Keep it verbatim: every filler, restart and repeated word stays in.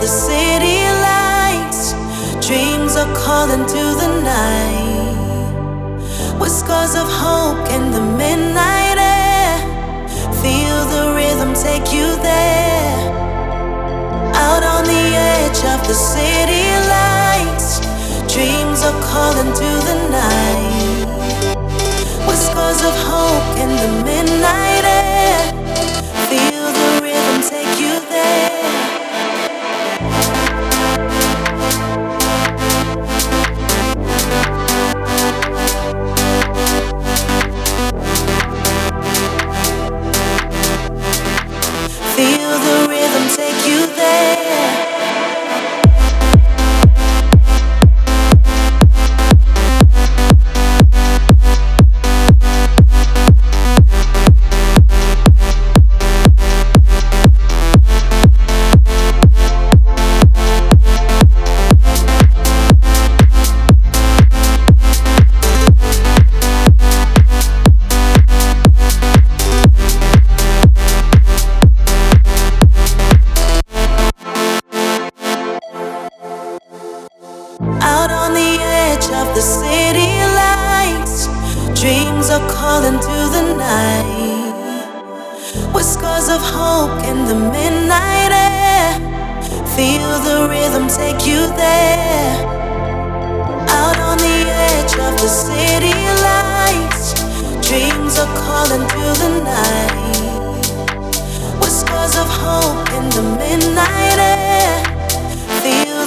the city lights. Dreams are calling to the night. Whiskers of hope in the midnight air. Feel the rhythm take you there. Out on the edge of the city lights. Dreams are calling to the night. Whiskers of hope in the midnight air. Feel the rhythm take you there. Feel the rhythm take you there. Out on the edge of the city lights. Dreams are calling to the night. Whiskers of hope in the midnight air. Feel the rhythm take you there. Out on the edge of the city lights. Dreams are calling to the night. Whiskers of hope in the midnight air. Feel